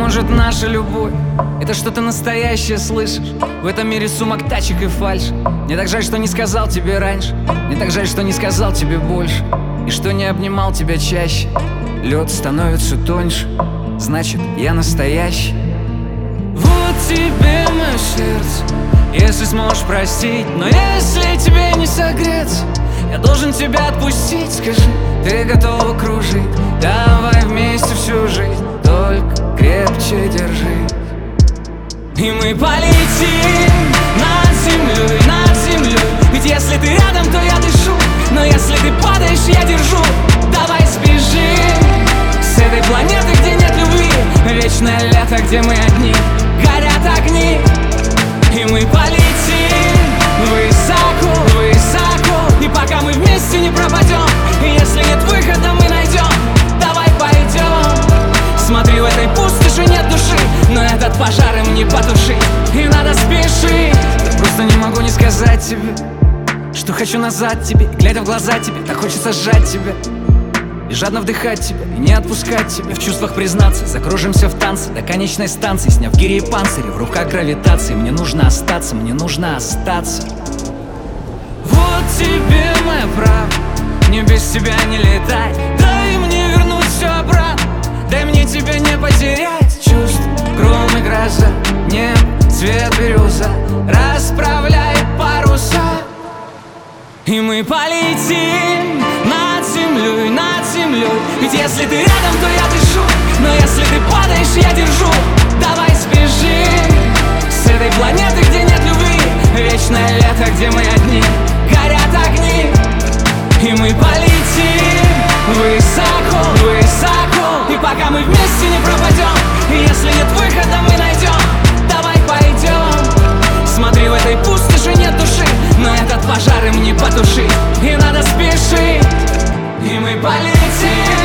Может, наша любовь — это что-то настоящее, слышишь? В этом мире сумок, тачек и фальши. Мне так жаль, что не сказал тебе раньше. Мне так жаль, что не сказал тебе больше. И что не обнимал тебя чаще. Лед становится тоньше, значит, я настоящий. Вот тебе мое сердце, если сможешь простить. Но если тебе не согреться, я должен тебя отпустить. Скажи, ты готова кружить? Давай вместе всю жизнь, только крепче держи. И мы полетим над землей, над землей. Ведь если ты рядом, то я дышу. Но если ты падаешь, я держу. Давай сбежим с этой планеты, где нет любви. Вечное лето, где мы одни, горят огни. И мы полетим высоко, высоко. И пока мы вместе не пропадем, и если нет выхода, мы найдем. Давай пойдем. Смотри, в этой пустоши нет души, но этот пожар им не потушить. И надо спешить. Я просто не могу не сказать тебе, что хочу назад тебе. И глядя в глаза тебе, так хочется сжать тебя и жадно вдыхать тебя, и не отпускать тебя. В чувствах признаться, закружимся в танце до конечной станции, сняв гири и панцири, в руках гравитации. Мне нужно остаться, мне нужно остаться. Вот тебе моя правда, мне без тебя не летать. Дай мне вернуть все обратно, дай мне тебя не потерять. Чувств, гром и гроза, небо, цвет бирюза, расправляй паруса. И мы полетим над землей, над землей. Ведь если ты рядом, то я дышу. Но если ты падаешь, я держу. Давай сбежим с этой планеты, где нет любви. Вечное лето, где мы одни, горят огни. И мы полетим высоко, высоко. И пока мы вместе не пропадем, и если нет выхода, мы найдем. Давай пойдем. Смотри, в этой пустоши нет души, но этот пожар им не потушить. И надо спешить. И мы полетим